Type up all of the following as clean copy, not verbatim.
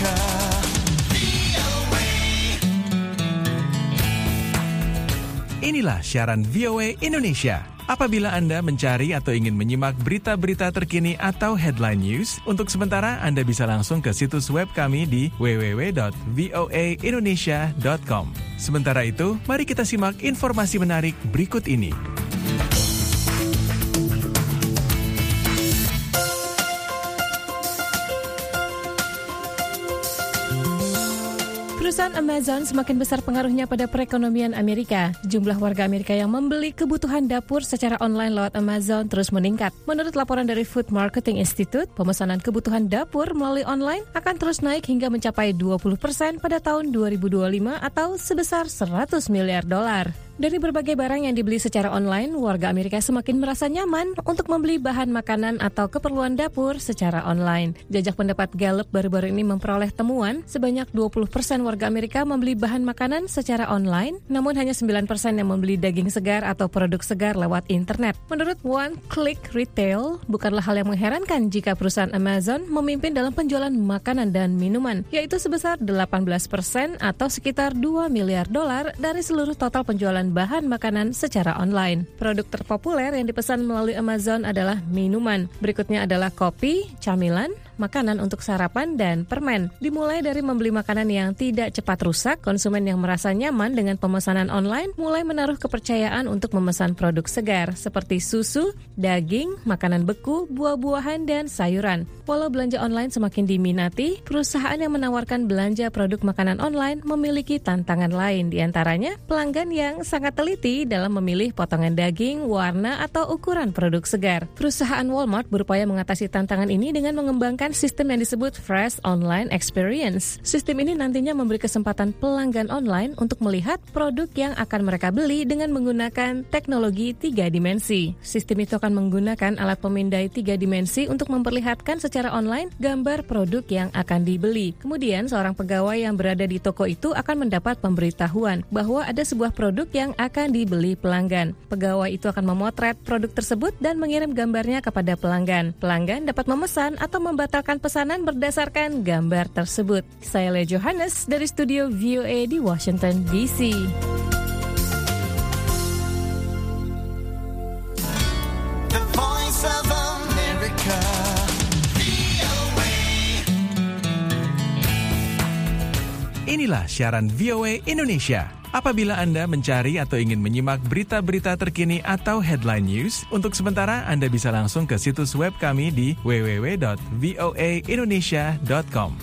Amerika. Inilah siaran VOA Indonesia. Apabila Anda mencari atau ingin menyimak berita-berita terkini atau headline news, untuk sementara Anda bisa langsung ke situs web kami di www.voaindonesia.com. Sementara itu, mari kita simak informasi menarik berikut ini. Perusahaan Amazon semakin besar pengaruhnya pada perekonomian Amerika. Jumlah warga Amerika yang membeli kebutuhan dapur secara online lewat Amazon terus meningkat. Menurut laporan dari Food Marketing Institute, pemesanan kebutuhan dapur melalui online akan terus naik hingga mencapai 20% pada tahun 2025 atau sebesar $100 miliar. Dari berbagai barang yang dibeli secara online, warga Amerika semakin merasa nyaman untuk membeli bahan makanan atau keperluan dapur secara online. Jajak pendapat Gallup baru-baru ini memperoleh temuan sebanyak 20% warga Amerika membeli bahan makanan secara online, namun hanya 9% yang membeli daging segar atau produk segar lewat internet. Menurut One Click Retail, bukanlah hal yang mengherankan jika perusahaan Amazon memimpin dalam penjualan makanan dan minuman, yaitu sebesar 18% atau sekitar $2 miliar dari seluruh total penjualan bahan makanan secara online. Produk terpopuler yang dipesan melalui Amazon adalah minuman. Berikutnya adalah kopi, camilan, makanan untuk sarapan, dan permen. Dimulai dari membeli makanan yang tidak cepat rusak, konsumen yang merasa nyaman dengan pemesanan online mulai menaruh kepercayaan untuk memesan produk segar seperti susu, daging, makanan beku, buah-buahan, dan sayuran. Walau belanja online semakin diminati, perusahaan yang menawarkan belanja produk makanan online memiliki tantangan lain, diantaranya pelanggan yang sangat teliti dalam memilih potongan daging, warna, atau ukuran produk segar. Perusahaan Walmart berupaya mengatasi tantangan ini dengan mengembangkan sistem yang disebut Fresh Online Experience. Sistem ini nantinya memberi kesempatan pelanggan online untuk melihat produk yang akan mereka beli dengan menggunakan teknologi 3 dimensi. Sistem itu akan menggunakan alat pemindai 3 dimensi untuk memperlihatkan secara online gambar produk yang akan dibeli. Kemudian, seorang pegawai yang berada di toko itu akan mendapat pemberitahuan bahwa ada sebuah produk yang akan dibeli pelanggan. Pegawai itu akan memotret produk tersebut dan mengirim gambarnya kepada pelanggan. Pelanggan dapat memesan atau membatalkan pesanan berdasarkan gambar tersebut. Saya Lea Johannes dari studio VOA di Washington, D.C. The Voice of America. Inilah siaran VOA Indonesia. Apabila Anda mencari atau ingin menyimak berita-berita terkini atau headline news, untuk sementara Anda bisa langsung ke situs web kami di www.voaindonesia.com.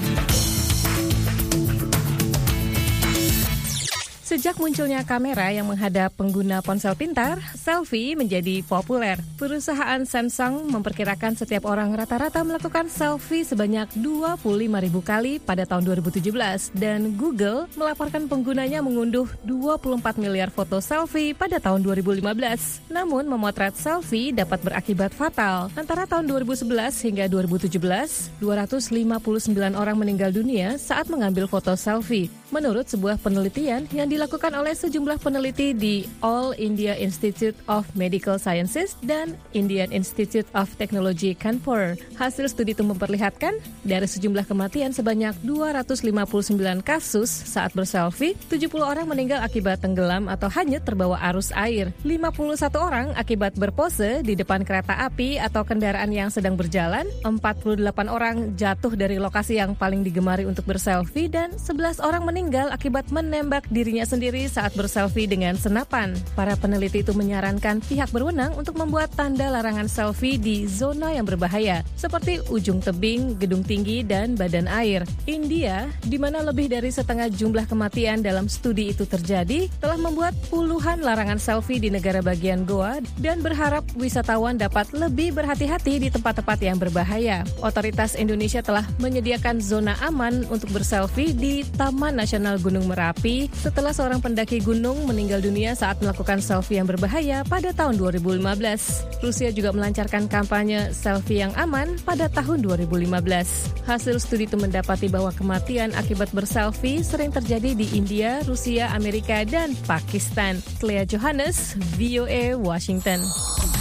Sejak munculnya kamera yang menghadap pengguna ponsel pintar, selfie menjadi populer. Perusahaan Samsung memperkirakan setiap orang rata-rata melakukan selfie sebanyak 25.000 kali pada tahun 2017 dan Google melaporkan penggunanya mengunduh 24 miliar foto selfie pada tahun 2015. Namun, memotret selfie dapat berakibat fatal. Antara tahun 2011 hingga 2017, 259 orang meninggal dunia saat mengambil foto selfie. Menurut sebuah penelitian yang dilakukan oleh sejumlah peneliti di All India Institute of Medical Sciences dan Indian Institute of Technology Kanpur. Hasil studi itu memperlihatkan dari sejumlah kematian sebanyak 259 kasus saat berselfie, 70 orang meninggal akibat tenggelam atau hanyut terbawa arus air. 51 orang akibat berpose di depan kereta api atau kendaraan yang sedang berjalan, 48 orang jatuh dari lokasi yang paling digemari untuk berselfie, dan 11 orang meninggal akibat menembak dirinya sendiri saat berselfie dengan senapan. Para peneliti itu menyarankan pihak berwenang untuk membuat tanda larangan selfie di zona yang berbahaya, seperti ujung tebing, gedung tinggi, dan badan air. India, di mana lebih dari setengah jumlah kematian dalam studi itu terjadi, telah membuat puluhan larangan selfie di negara bagian Goa dan berharap wisatawan dapat lebih berhati-hati di tempat-tempat yang berbahaya. Otoritas Indonesia telah menyediakan zona aman untuk berselfie di Taman Nasional Gunung Merapi setelah seorang pendaki gunung meninggal dunia saat melakukan selfie yang berbahaya pada tahun 2015. Rusia juga melancarkan kampanye selfie yang aman pada tahun 2015. Hasil studi itu mendapati bahwa kematian akibat berselfie sering terjadi di India, Rusia, Amerika, dan Pakistan. Lea Johannes, VOA, Washington.